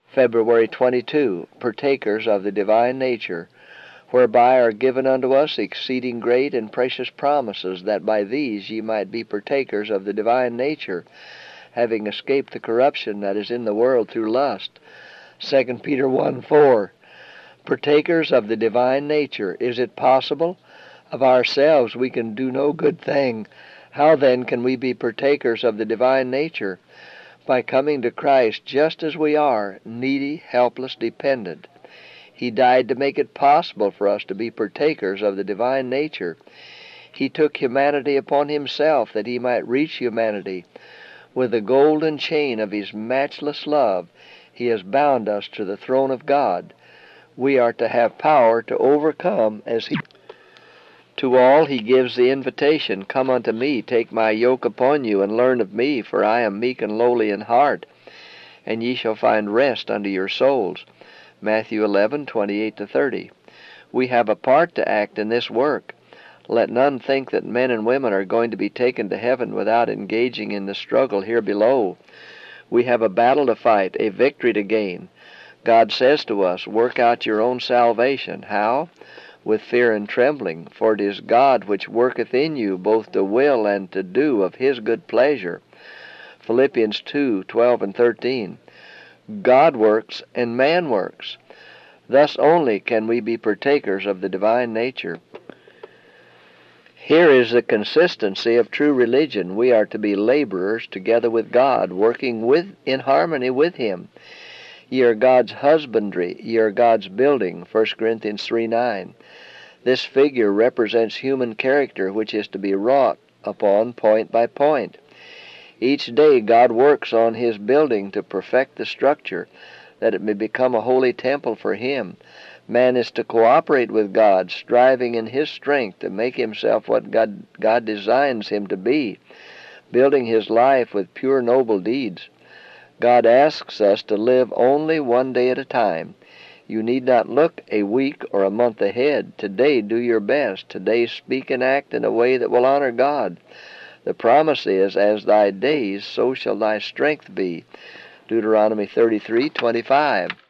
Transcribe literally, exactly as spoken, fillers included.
February twenty-second, partakers of the divine nature, whereby are given unto us exceeding great and precious promises, that by these ye might be partakers of the divine nature, having escaped the corruption that is in the world through lust. Second Peter one four, partakers of the divine nature. Is it possible? Of ourselves we can do no good thing. How then can we be partakers of the divine nature? By coming to Christ just as we are, needy, helpless, dependent. He died to make it possible for us to be partakers of the divine nature. He took humanity upon himself that he might reach humanity. With the golden chain of his matchless love, he has bound us to the throne of God. We are to have power to overcome as he... To all he gives the invitation, Come unto me, take my yoke upon you, and learn of me, for I am meek and lowly in heart, and ye shall find rest unto your souls. Matthew eleven twenty-eight to thirty. We have a part to act in this work. Let none think that men and women are going to be taken to heaven without engaging in the struggle here below. We have a battle to fight, a victory to gain. God says to us, Work out your own salvation. How? With fear and trembling, for it is God which worketh in you both to will and to do of his good pleasure. Philippians two twelve and thirteen. God works and man works. Thus only can we be partakers of the divine nature. Here is the consistency of true religion. We are to be laborers together with God, working with in harmony with him. Ye are God's husbandry, ye are God's building, First Corinthians three nine. This figure represents human character, which is to be wrought upon point by point. Each day God works on his building to perfect the structure, that it may become a holy temple for him. Man is to cooperate with God, striving in his strength to make himself what God, God designs him to be, building his life with pure noble deeds. God asks us to live only one day at a time. You need not look a week or a month ahead. Today do your best. Today speak and act in a way that will honor God. The promise is, As thy days, so shall thy strength be. Deuteronomy thirty-three twenty-five.